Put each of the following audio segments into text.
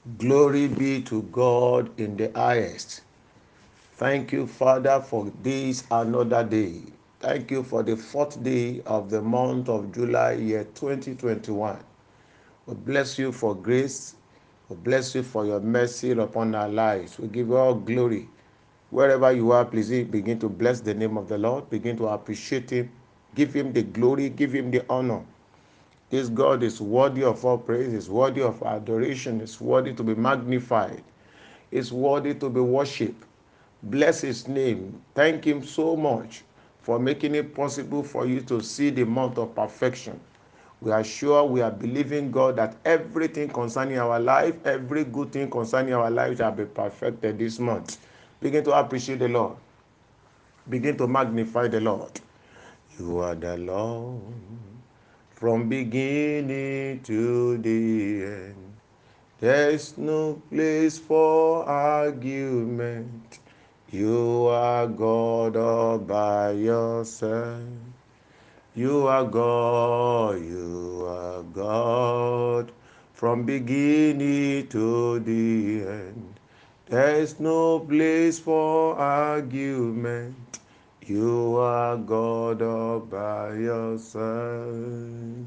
Glory be to God in the highest. Thank you, Father, for this another day. Thank you for the fourth day of the month of July, year 2021. We bless you for grace. We bless you for your mercy upon our lives. We give you all glory. Wherever you are, please begin to bless the name of the Lord. Begin to appreciate Him. Give Him the glory. Give Him the honor. This God is worthy of all praise, is worthy of adoration, is worthy to be magnified, is worthy to be worshipped. Bless His name. Thank Him so much for making it possible for you to see the month of perfection. We are sure, we are believing God that everything concerning our life, every good thing concerning our life shall be perfected this month. Begin to appreciate the Lord. Begin to magnify the Lord. You are the Lord from beginning to the end. There's no place for argument. You are God all by yourself. You are God, you are God from beginning to the end. There's no place for argument. You are God all by yourself.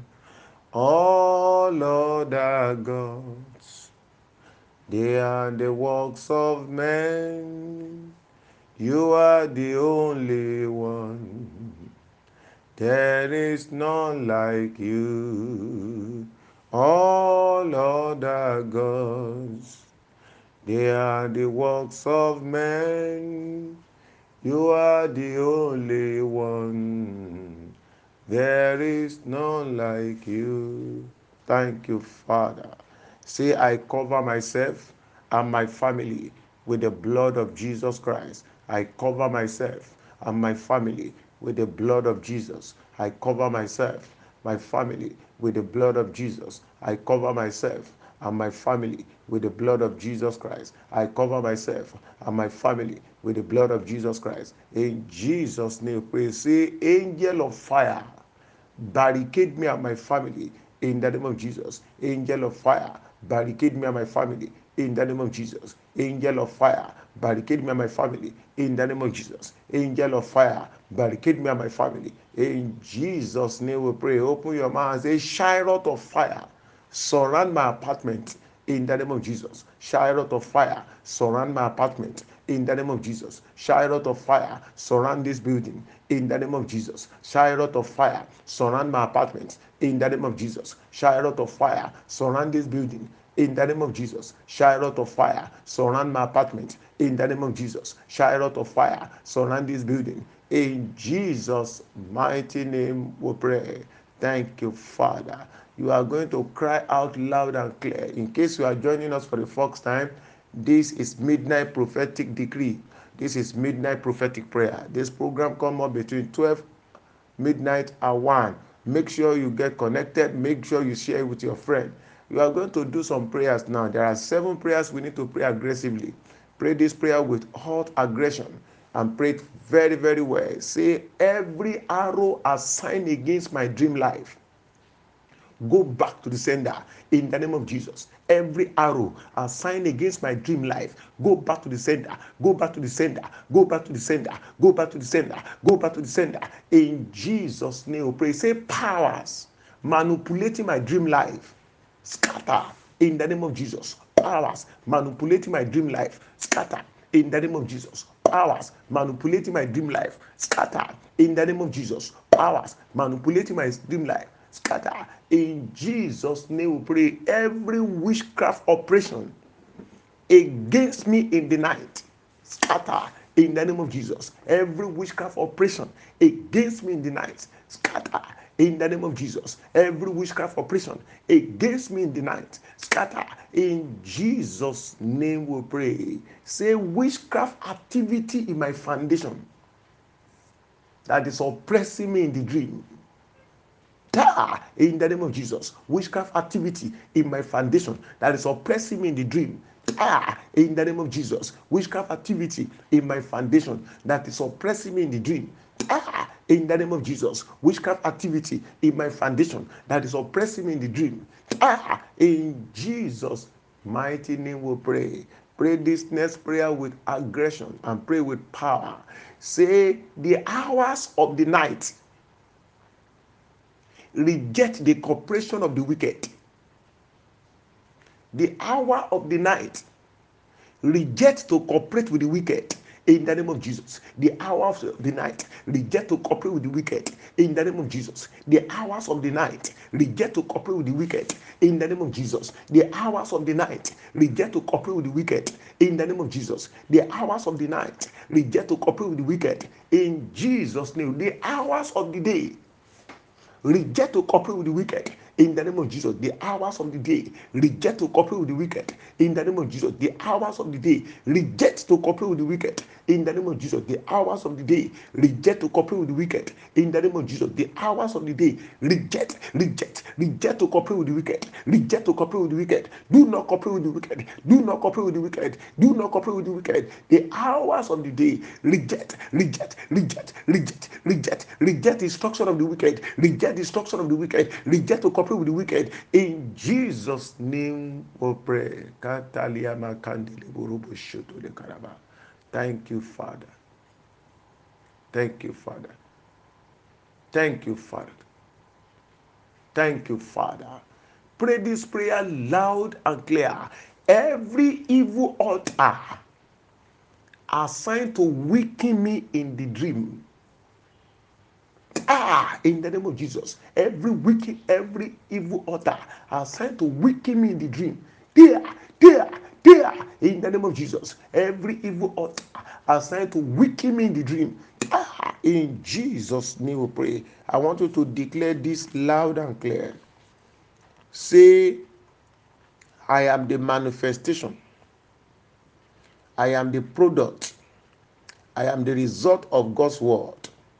All other gods, they are the works of men. You are the only one. There is none like you. All other gods, they are the works of men. You are the only one. There is none like you. Thank you, Father. Say, I cover myself and my family with the blood of Jesus Christ. I cover myself and my family with the blood of Jesus. I cover myself, my family with the blood of Jesus. I cover myself and my family with the blood of Jesus Christ. I cover myself and my family with the blood of Jesus Christ. In Jesus' name, pray. Say, angel of fire, barricade me and my family in the name of Jesus. Angel of fire, barricade me and my family in the name of Jesus. Angel of fire, barricade me and my family in the name of Jesus. Angel of fire, barricade me and my family. In Jesus' name we pray. Open your mouth and say, chariot of fire, surround my apartment in the name of Jesus. Chariot of fire, surround my apartment in the name of Jesus. Chariot of fire, surround this building in the name of Jesus. Chariot of fire, surround my apartment in the name of Jesus. Chariot of fire, surround this building in the name of Jesus. Chariot of fire, surround my apartment in the name of Jesus. Chariot of fire, surround this building. In Jesus' mighty name we pray. Thank you, Father. You are going to cry out loud and clear. In case you are joining us for the first time, this is Midnight Prophetic Decree. This is Midnight Prophetic Prayer. This program comes up between 12 midnight and 1. Make sure you get connected. Make sure you share it with your friend. You are going to do some prayers now. There are 7 prayers we need to pray aggressively. Pray this prayer with hot aggression and pray it very, very well. Say, every arrow assigned against my dream life, go back to the sender in the name of Jesus. Every arrow assigned against my dream life, go back to the sender, go back to the sender, go back to the sender, go back to the sender, go back to the sender. In Jesus' name, we pray. Say, powers manipulating my dream life, scatter in the name of Jesus. Powers manipulating my dream life, scatter in the name of Jesus. Powers manipulating my dream life, scatter in the name of Jesus. Powers manipulating my dream life, scatter in Jesus' name. We pray. Every witchcraft operation against me in the night, scatter in the name of Jesus. Every witchcraft operation against me in the night, scatter in the name of Jesus. Every witchcraft operation against me in the night, scatter in Jesus' name. We pray. Say, witchcraft activity in my foundation that is oppressing me in the dream, in the name of Jesus. Witchcraft activity in my foundation that is oppressing me in the dream, in the name of Jesus. Witchcraft activity in my foundation that is oppressing me in the dream, in the name of Jesus. Witchcraft activity in my foundation that is oppressing me in the dream, in Jesus' mighty name we pray. Pray this next prayer with aggression and pray with power. Say, the hours of the night reject the cooperation of the wicked. The hour of the night reject to cooperate with the wicked in the name of Jesus. The hours of the night reject to cooperate with the wicked in the name of Jesus. The hours of the night reject to cooperate with the wicked in the name of Jesus. The hours of the night reject to cooperate with the wicked in the name of Jesus. The hours of the night reject to cooperate with the wicked in Jesus' name. The hours of the day reject to cooperate with the wicked in the name of Jesus. The hours of the day reject to cooperate with the wicked in the name of Jesus. The hours of the day reject to cooperate with the wicked in the name of Jesus. The hours of the day reject to cooperate with the wicked in the name of Jesus. The hours of the day reject to cooperate with the wicked. Reject to cooperate with the wicked. Do not cooperate with the wicked. Do not cooperate with the wicked. Do not cooperate with the wicked. The hours of the day reject the instruction of the wicked. Reject the instruction of the wicked. Reject to cooperate with the wicked. In Jesus' name we pray. Thank you, Father. Thank you, Father. Thank you, Father. Thank you, Father. Pray this prayer loud and clear. Every evil altar assigned to weaken me in the dream, in the name of Jesus, every evil altar assigned to weaken me in the dream, there, in the name of Jesus, every evil altar assigned to weaken me in the dream, in Jesus' name we pray. I want you to declare this loud and clear. Say, I am the manifestation, I am the product, I am the result of God's word.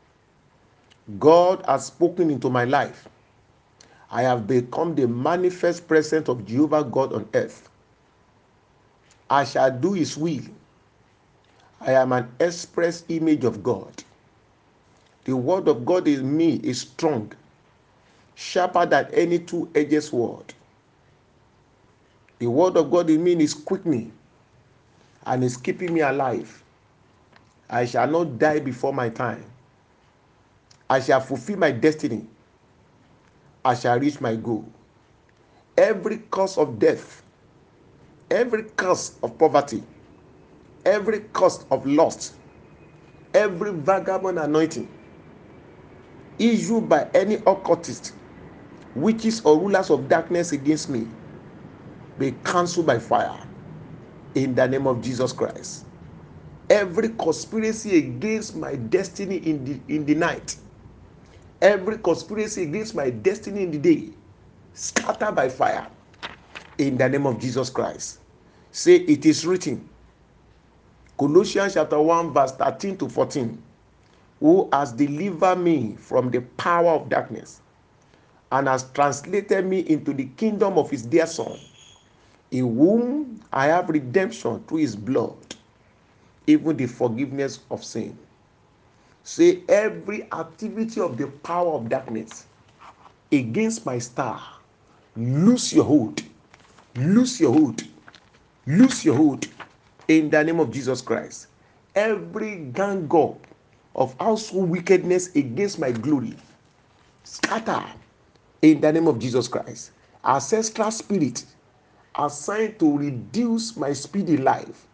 God has spoken into my life. I have become the manifest presence of Jehovah God on earth. I shall do his will. I am an express image of God. The word of God in me is strong, sharper than any two-edged sword. The word of God in me is quickening and is keeping me alive. I shall not die before my time. I shall fulfill my destiny. I shall reach my goal. Every cause of death, every curse of poverty, every curse of loss, every vagabond anointing issued by any occultist, witches, or rulers of darkness against me be cancelled by fire in the name of Jesus Christ. Every conspiracy against my destiny in the night, every conspiracy against my destiny in the day, scattered by fire in the name of Jesus Christ. Say, it is written, Colossians chapter 1 verse 13 to 14, who has delivered me from the power of darkness and has translated me into the kingdom of his dear Son, in whom I have redemption through his blood, even the forgiveness of sin. Say, every activity of the power of darkness against my star, lose your hold, lose your hold, lose your hold in the name of Jesus Christ. Every gang up of household wickedness against my glory, scatter in the name of Jesus Christ. Ancestral spirit assigned to reduce my speedy life,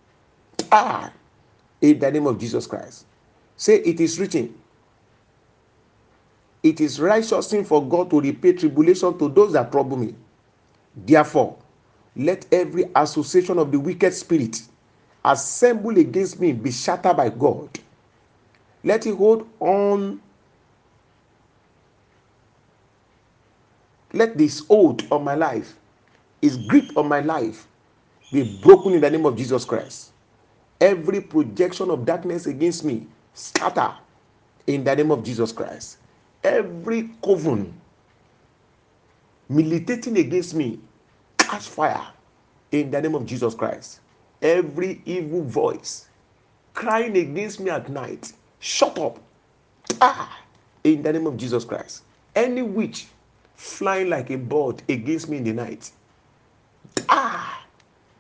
in the name of Jesus Christ. Say, it is written, it is righteous thing for God to repay tribulation to those that trouble me. Therefore, let every association of the wicked spirit assemble against me be shattered by God. Let it hold on. Let this hold on my life, his grip on my life, be broken in the name of Jesus Christ. Every projection of darkness against me, scatter in the name of Jesus Christ. Every coven militating against me, catch fire in the name of Jesus Christ. Every evil voice crying against me at night, shut up, in the name of Jesus Christ. Any witch flying like a bird against me in the night,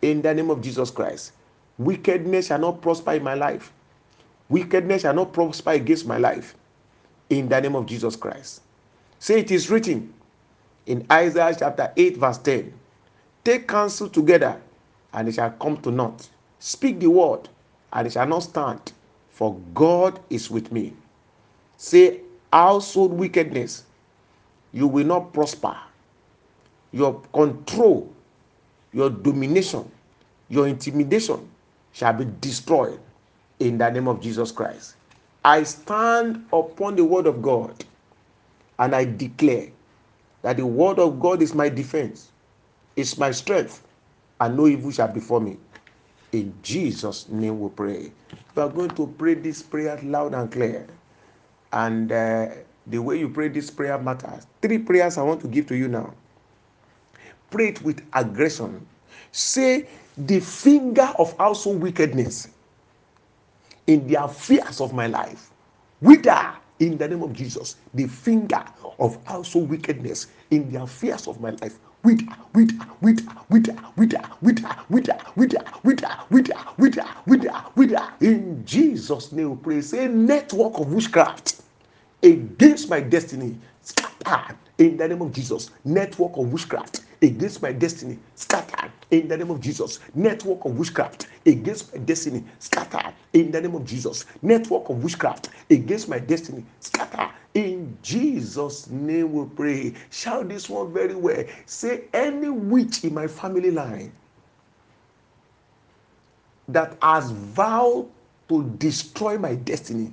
in the name of Jesus Christ. Wickedness shall not prosper in my life. Wickedness shall not prosper against my life in the name of Jesus Christ. Say it is written in Isaiah chapter 8 verse 10. Take counsel together and it shall come to naught. Speak the word and it shall not stand, for God is with me. Say, household wickedness, you will not prosper. Your control, your domination, your intimidation shall be destroyed in the name of Jesus Christ. I stand upon the word of God and I declare that the word of God is my defense, is my strength, and no evil shall befall me. In Jesus' name we pray. We are going to pray this prayer loud and clear. And the way you pray this prayer matters. 3 prayers I want to give to you now. Pray it with aggression. Say, the finger of household wickedness in the affairs of my life, wither in the name of Jesus. The finger of household wickedness in the affairs of my life, wither, wither, wither, wither, wither, wither, wither, wither, wither, wither, wither, wither, wither. In Jesus' name we pray. Say, network of witchcraft against my destiny, scattered in the name of Jesus. Network of witchcraft against my destiny, scattered in the name of Jesus. Network of witchcraft against my destiny, scattered in the name of Jesus. Network of witchcraft against my destiny, scattered in Jesus' name we pray. Shout this one very well. Say, any witch in my family line that has vowed to destroy my destiny,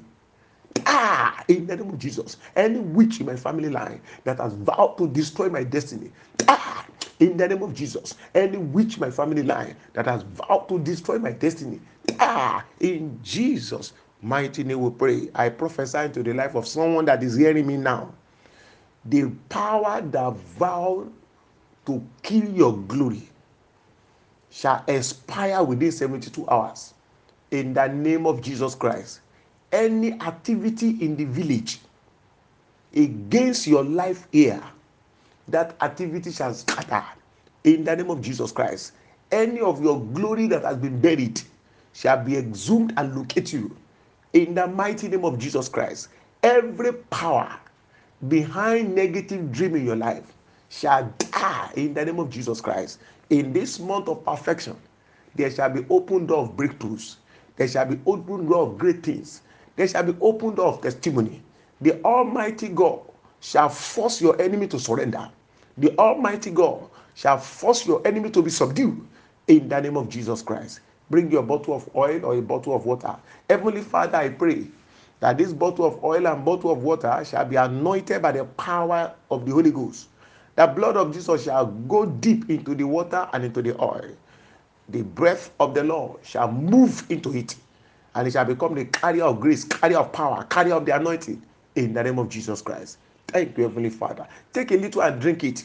in the name of Jesus. Any witch in my family line that has vowed to destroy my destiny, in the name of Jesus. Any witch in my family line that has vowed to destroy my destiny, in Jesus' mighty name we pray. I prophesy into the life of someone that is hearing me now. The power that vowed to kill your glory shall expire within 72 hours. In the name of Jesus Christ. Any activity in the village against your life here, that activity shall scatter in the name of Jesus Christ. Any of your glory that has been buried shall be exhumed and locate you in the mighty name of Jesus Christ. Every power behind negative dream in your life shall die in the name of Jesus Christ. In this month of perfection, there shall be open door of breakthroughs. There shall be open door of great things. There shall be open door of testimony. The Almighty God shall force your enemy to surrender. The Almighty God shall force your enemy to be subdued in the name of Jesus Christ. Bring your bottle of oil or a bottle of water. Heavenly Father, I pray that this bottle of oil and bottle of water shall be anointed by the power of the Holy Ghost. The blood of Jesus shall go deep into the water and into the oil. The breath of the Lord shall move into it, and it shall become the carrier of grace, carrier of power, carrier of the anointing in the name of Jesus Christ. Thank you, Heavenly Father. Take a little and drink it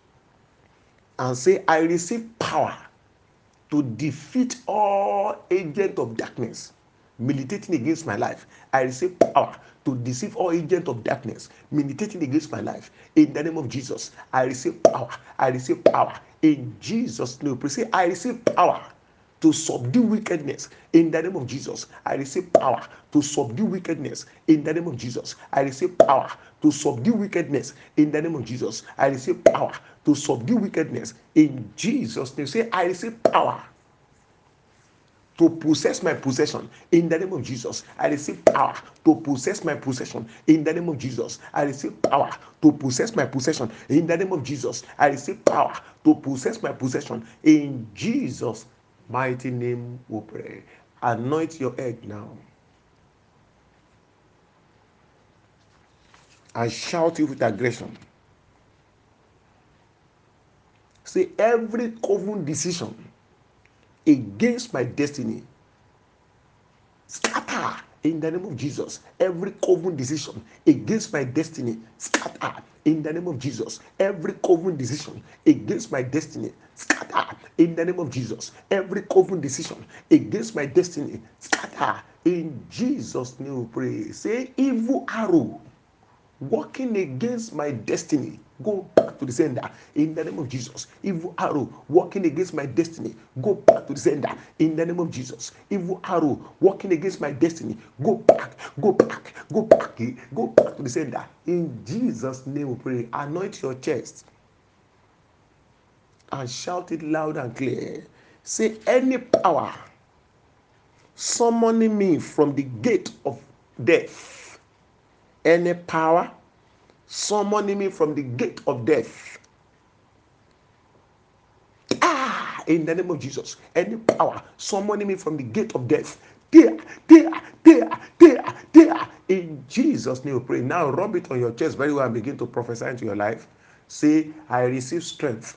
and say, I receive power to defeat all agent of darkness militating against my life. I receive power to deceive all agent of darkness militating against my life. In the name of Jesus, I receive power. I receive power. In Jesus' name, please say, I receive power to subdue wickedness in the name of Jesus. I receive power to subdue wickedness in the name of Jesus. I receive power to subdue wickedness in the name of Jesus. I receive power to subdue wickedness in Jesus' name. Say, I receive power to possess my possession in the name of Jesus. I receive power to possess my possession in the name of Jesus. I receive power to possess my possession in the name of Jesus. I receive power to possess my possession in Jesus' mighty name we pray. Anoint your head now and shout it with aggression. Say, every covenant decision against my destiny, scatter in the name of Jesus. Every covenant decision against my destiny, scatter in the name of Jesus. Every covenant decision against my destiny, scatter in the name of Jesus. Every covenant decision against my destiny, scatter in Jesus' name we pray. Say, evil arrow working against my destiny go back to the sender in the name of Jesus. Evil arrow working against my destiny, go back to the sender in the name of Jesus. Evil arrow working against my destiny, go back, go back, go back, go back to the sender. In Jesus' name we pray. Anoint your chest and shout it loud and clear. Say, any power summoning me from the gate of death, any power summoning me from the gate of death, in the name of Jesus, any power summoning me from the gate of death, there, there, there, there, there, in Jesus' name we pray. Now rub it on your chest very well and begin to prophesy into your life. Say, I receive strength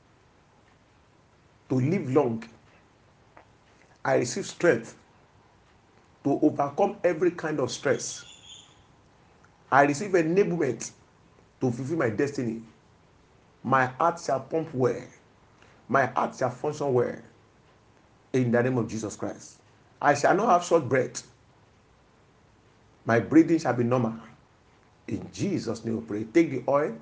to live long. I receive strength to overcome every kind of stress. I receive enablement to fulfill my destiny. My heart shall pump well. My heart shall function well. In the name of Jesus Christ. I shall not have short breath. My breathing shall be normal. In Jesus' name we pray. Take the oil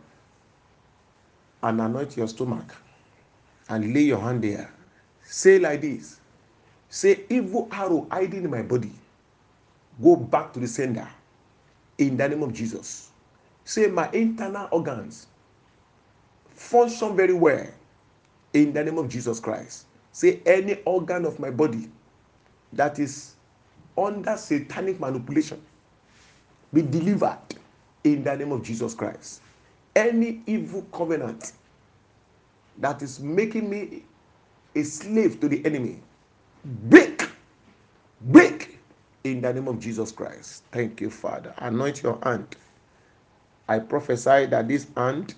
and anoint your stomach and lay your hand there. Say like this. Say, evil arrow hiding in my body, go back to the sender. In the name of Jesus. Say, my internal organs function very well. In the name of Jesus Christ. Say, any organ of my body that is under satanic manipulation be delivered in the name of Jesus Christ. Any evil covenant that is making me a slave to the enemy, break, break in the name of Jesus Christ. Thank you, Father. Anoint your hand. I prophesy that this hand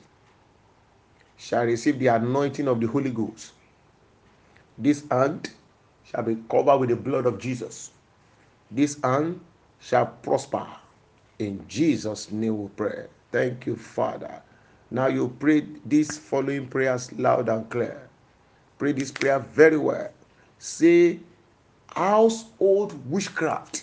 shall receive the anointing of the Holy Ghost. This hand shall be covered with the blood of Jesus. This hand shall prosper. In Jesus' name we pray. Thank you, Father. Now you pray these following prayers loud and clear. Pray this prayer very well. Say, household witchcraft,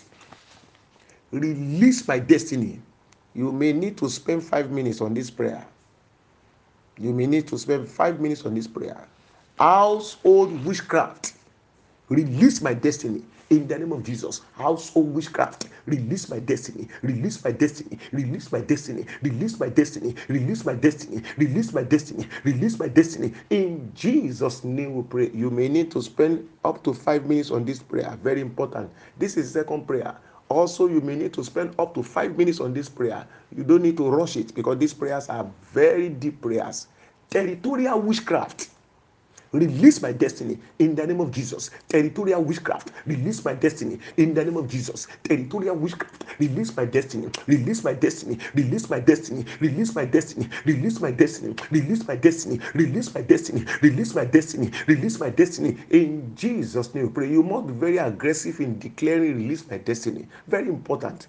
release my destiny. You may need to spend 5 minutes on this prayer. You may need to spend 5 minutes on this prayer. Household witchcraft, release my destiny in the name of Jesus. Household witchcraft, release my destiny, release my destiny, release my destiny, release my destiny, release my destiny, release my destiny, release my destiny. In Jesus' name we pray. You may need to spend up to 5 minutes on this prayer. Very important. This is second prayer. Also, you may need to spend up to 5 minutes on this prayer. You don't need to rush it because these prayers are very deep prayers. Territorial witchcraft, release my destiny in the name of Jesus. Territorial witchcraft, release my destiny in the name of Jesus. Territorial witchcraft, release my destiny, release my destiny, release my destiny, release my destiny, release my destiny, release my destiny, release my destiny, release my destiny, release my destiny. In Jesus' name, pray. You must be very aggressive in declaring release my destiny. Very important.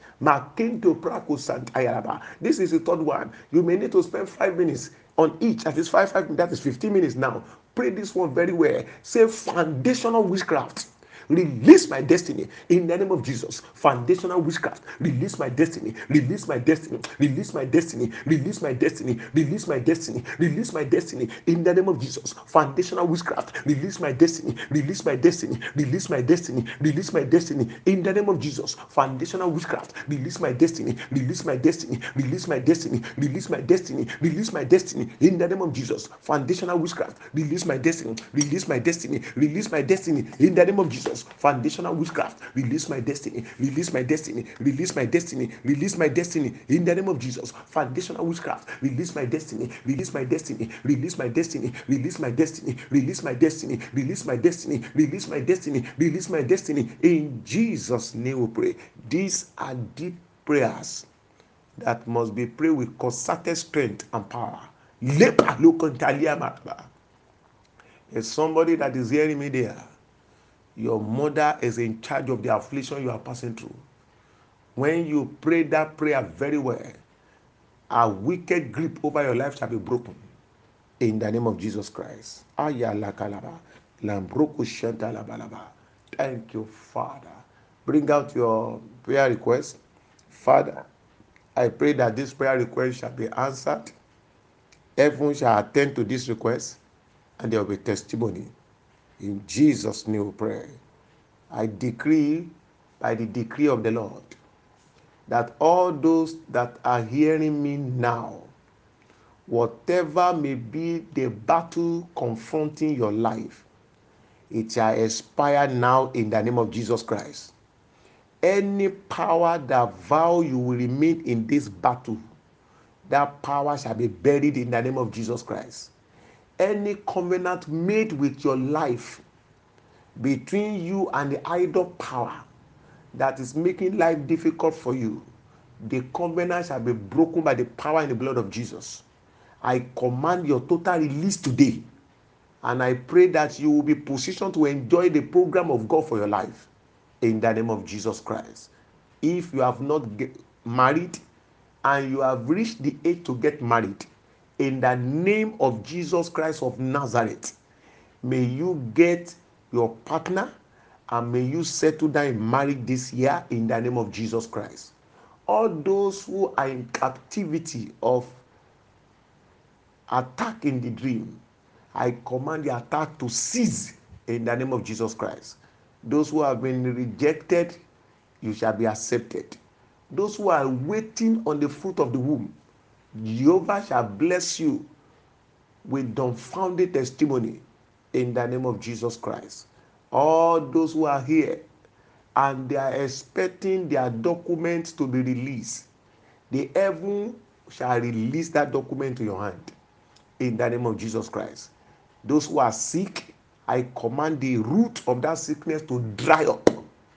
This is the third one. You may need to spend 5 minutes on each. At least 5 that is 15 minutes now. Pray this one very well. Say, foundational witchcraft, release my destiny in the name of Jesus. Foundational witchcraft, release my destiny, release my destiny, release my destiny, release my destiny, release my destiny, release my destiny in the name of Jesus. Foundational witchcraft, release my destiny, release my destiny, release my destiny, release my destiny in the name of Jesus. Foundational witchcraft, release my destiny, release my destiny, release my destiny, release my destiny, release my destiny in the name of Jesus. Foundational witchcraft, release my destiny, release my destiny, release my destiny in the name of Jesus. Foundational witchcraft, release my destiny, release my destiny, release my destiny, release my destiny in the name of Jesus. Foundational witchcraft, release my destiny, release my destiny, release my destiny, release my destiny, release my destiny, release my destiny, release my destiny, release my destiny. In Jesus' name we pray. These are deep prayers that must be prayed with concerted strength and power. There's somebody that is hearing me there. Your mother is in charge of the affliction you are passing through. When you pray that prayer very well, a wicked grip over your life shall be broken. In the name of Jesus Christ. Thank you, Father. Bring out your prayer request. Father, I pray that this prayer request shall be answered Heaven shall attend to this request, and there will be testimony. In Jesus' name we pray. I decree by the decree of the Lord that all those that are hearing me now, whatever may be the battle confronting your life, it shall expire now in the name of Jesus Christ. Any power that vow you will remain in this battle, that power shall be buried in the name of Jesus Christ. Any covenant made with your life between you and the idol power that is making life difficult for you, the covenant shall be broken by the power and the blood of Jesus. I command your total release today, and I pray that you will be positioned to enjoy the program of God for your life in the name of Jesus Christ. If you have not married and you have reached the age to get married, in the name of Jesus Christ of Nazareth, may you get your partner and may you settle down in marriage this year in the name of Jesus Christ. All those who are in captivity of attack in the dream, I command the attack to cease in the name of Jesus Christ. Those who have been rejected, you shall be accepted. Those who are waiting on the fruit of the womb, Jehovah shall bless you with dumbfounded testimony in the name of Jesus Christ. All those who are here and they are expecting their documents to be released, the heaven shall release that document to your hand in the name of Jesus Christ. Those who are sick, I command the root of that sickness to dry up,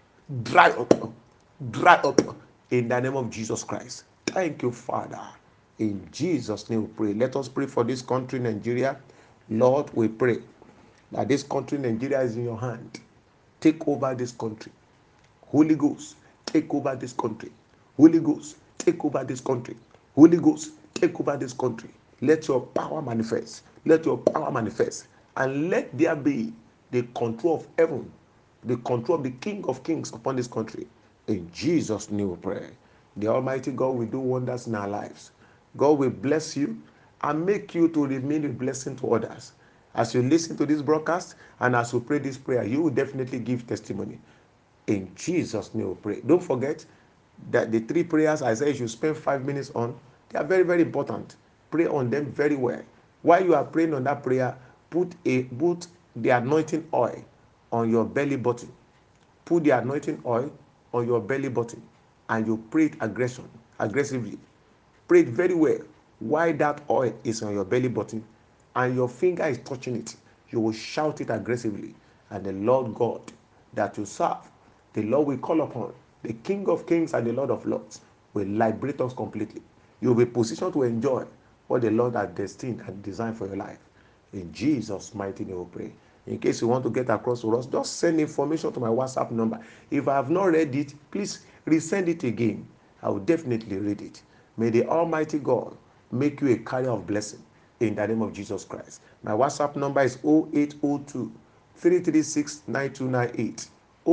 dry up, dry up in the name of Jesus Christ. Thank you, Father. In Jesus' name we pray. Let us pray for this country, Nigeria. Lord, we pray that this country, Nigeria, is in your hand. Take over this country. Holy Ghost, take over this country. Holy Ghost, take over this country. Holy Ghost, take over this country. Let your power manifest. Let your power manifest. And let there be the control of heaven, the control of the King of Kings upon this country. In Jesus' name we pray. The Almighty God will do wonders in our lives. God will bless you and make you to remain a blessing to others. As you listen to this broadcast and as you pray this prayer, you will definitely give testimony. In Jesus' name we pray. Don't forget that the three prayers I said you should spend 5 minutes on, they are very, very important. Pray on them very well. While you are praying on that prayer, put the anointing oil on your belly button. Put the anointing oil on your belly button and you pray it aggressively. Pray it very well while that oil is on your belly button and your finger is touching it. You will shout it aggressively, and the Lord God that you serve, the Lord we call upon, the King of Kings and the Lord of Lords, will liberate us completely. You will be positioned to enjoy what the Lord has destined and designed for your life. In Jesus' mighty name we pray. In case you want to get across to us, just send information to my WhatsApp number. If I have not read it, please resend it again. I will definitely read it. May the Almighty God make you a carrier of blessing in the name of Jesus Christ. My WhatsApp number is 0802 336 9298.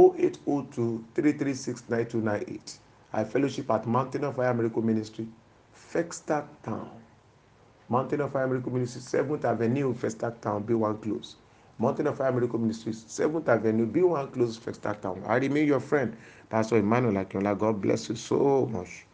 0802 336 9298. I fellowship at Mountain of Fire Miracle Ministry, Fextac Town. Mountain of Fire Miracle Ministry, 7th Avenue, Festac Town, B1 Close. Mountain of Fire Miracle Ministries, 7th Avenue, B1 Close, Festac Town. I remain your friend, Pastor Emmanuel Akinola. God bless you so much.